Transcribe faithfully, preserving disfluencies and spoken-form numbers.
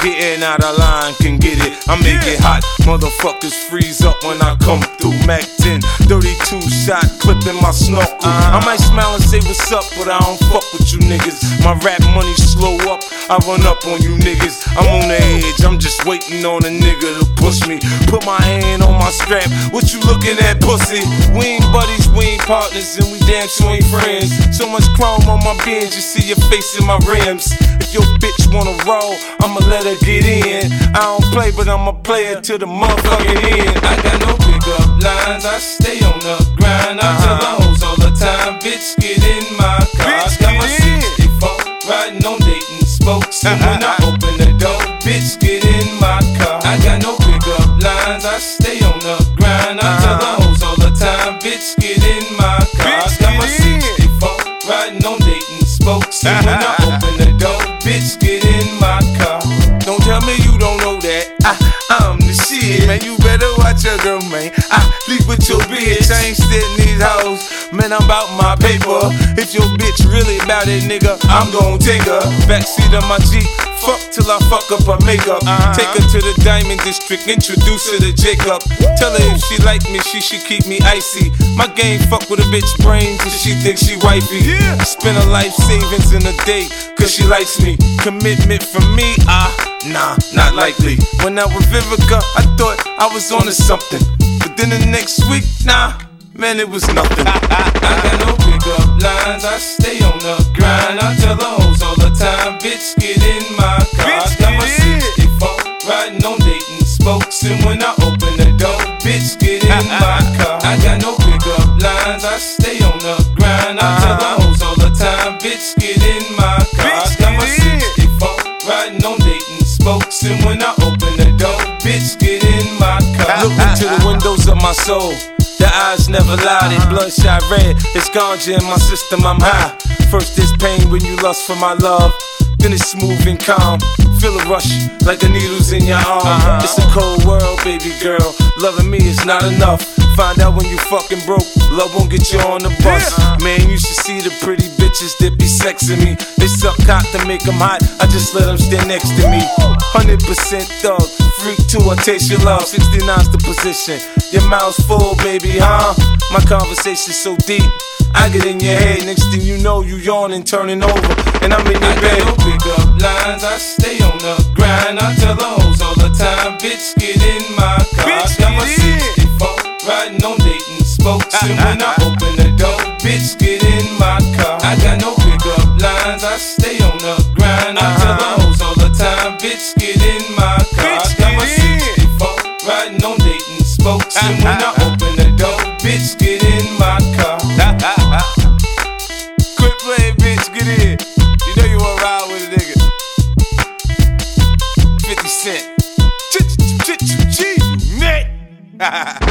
getting out of line can get it. I make it hot, motherfuckers freeze up when I come through. Mac ten, thirty-two shot, clipping my snorkel. I might smile and say what's up, but I don't fuck with you niggas. My rap money slow up, I run up on you niggas. I'm on the edge, I'm just waiting on a nigga to push me. Put my hand on my strap, what you looking at, pussy? We ain't buddies, we ain't partners, and we damn sure ain't friends. So much chrome on my Benz, you see your face in my rims. If your bitch wanna roll, I'ma let her get in. I don't play, but I'm a player to the motherfucking end. I got no pickup lines, I stay on the grind. I tell the hoes all the time, bitch, get in my car. Bitch, got my get in. sixty-four, riding on Dayton spokes. And when I open the door, bitch, get in my car. I got no pickup lines, I stay on the grind. I tell the hoes all the time, bitch, get in my car. Bitch, got my get in. sixty-four, riding on Dayton spokes. And when I open the door, bitch, get in my car. Don't tell me you don't know that I, I'm the shit, man. You better watch your girl, man. I leave with your bitch. I ain't sitting these hoes, man. I'm about my paper. If your bitch really about it, nigga, I'm gon' take her. Backseat of my Jeep, fuck till I fuck up her makeup. Uh-huh. Take her to the Diamond District, introduce her to Jacob. Tell her if she like me, she should keep me icy. My game fuck with a bitch brain till she thinks she wifey. Yeah. Spend her life savings in a day, cause she likes me. Commitment from me, ah, nah, not likely. When I was Vivica, I thought I was onto something. But then the next week, nah, man, it was nothing. I got no pickup lines, I stay on the grind. I tell the hoes all the time, bitch, get in my car. Bitch, got my get in. sixty-four, riding on Dayton spokes. And when I open the door, bitch, get in my car. I got no pickup lines, I stay on the grind. I tell the hoes all the time, bitch, get in my car. Bitch, got my get in. sixty-four, riding on Dayton spokes. And when I open the door, bitch, get in my car. Look into the windows of my soul. The eyes never lie, they bloodshot red. It's ganja in my system, I'm high. First there's pain when you lust for my love. Then it's smooth and calm. Feel a rush like the needles in your arm. Uh-huh. It's a cold world, baby girl. Loving me is not enough. Find out when you fucking broke. Love won't get you on the bus. Uh-huh. Man, you should see the pretty bitches that be sexing me. They suck cock to make them hot. I just let them stand next to me. one hundred percent thug. Freak too, I taste your love. sixty-nine's the position. Your mouth's full, baby, huh? My conversation's so deep, I get in your head. Next thing you know, you yawning, turning over, and I'm in your I bed. got no pickup lines, I stay on the grind. I tell the hoes all the time, bitch, get in my car. Bitch, got my get in. sixty-four, riding on Dayton spokes. And when I open the door, bitch, get in my car. I got no pickup lines, I stay on the grind. I tell the hoes all the time, bitch, get in my car. Bitch, got my get in. sixty-four, riding on Dayton spokes. And when I open the door, bitch, get in my car. Quit playing, bitch, get in. You know you wanna ride with a nigga. fifty cent. Ch-ch-ch-ch-ch, you net.